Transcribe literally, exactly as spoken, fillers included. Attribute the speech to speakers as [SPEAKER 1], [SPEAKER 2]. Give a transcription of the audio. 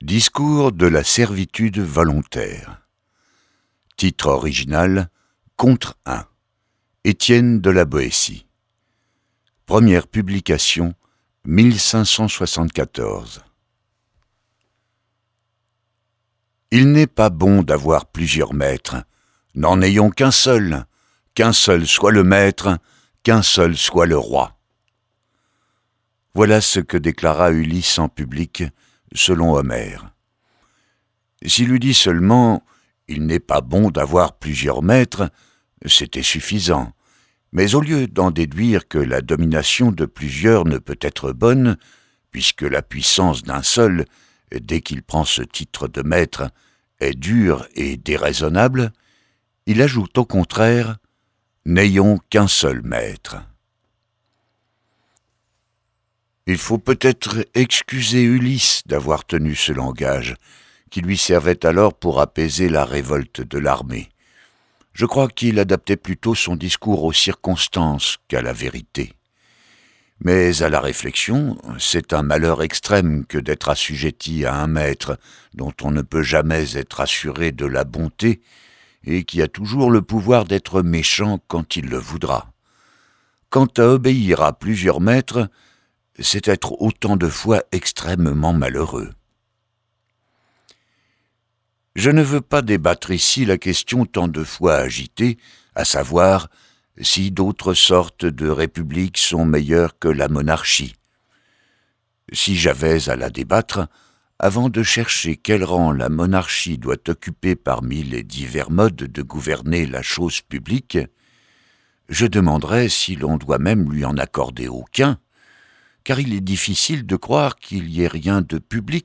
[SPEAKER 1] Discours de la servitude volontaire. Titre original Contre un. Étienne de la Boétie. Première publication mille cinq cent soixante-quatorze. Il n'est pas bon d'avoir plusieurs maîtres. N'en ayons qu'un seul, qu'un seul soit le maître, qu'un seul soit le roi. Voilà ce que déclara Ulysse en public, selon Homère. S'il eût dit seulement « il n'est pas bon d'avoir plusieurs maîtres », c'était suffisant. Mais au lieu d'en déduire que la domination de plusieurs ne peut être bonne, puisque la puissance d'un seul, dès qu'il prend ce titre de maître, est dure et déraisonnable, il ajoute au contraire « n'ayons qu'un seul maître ». Il faut peut-être excuser Ulysse d'avoir tenu ce langage, qui lui servait alors pour apaiser la révolte de l'armée. Je crois qu'il adaptait plutôt son discours aux circonstances qu'à la vérité. Mais à la réflexion, c'est un malheur extrême que d'être assujetti à un maître dont on ne peut jamais être assuré de la bonté et qui a toujours le pouvoir d'être méchant quand il le voudra. Quant à obéir à plusieurs maîtres, c'est être autant de fois extrêmement malheureux. Je ne veux pas débattre ici la question tant de fois agitée, à savoir si d'autres sortes de républiques sont meilleures que la monarchie. Si j'avais à la débattre, avant de chercher quel rang la monarchie doit occuper parmi les divers modes de gouverner la chose publique, je demanderais si l'on doit même lui en accorder aucun, car il est difficile de croire qu'il y ait rien de public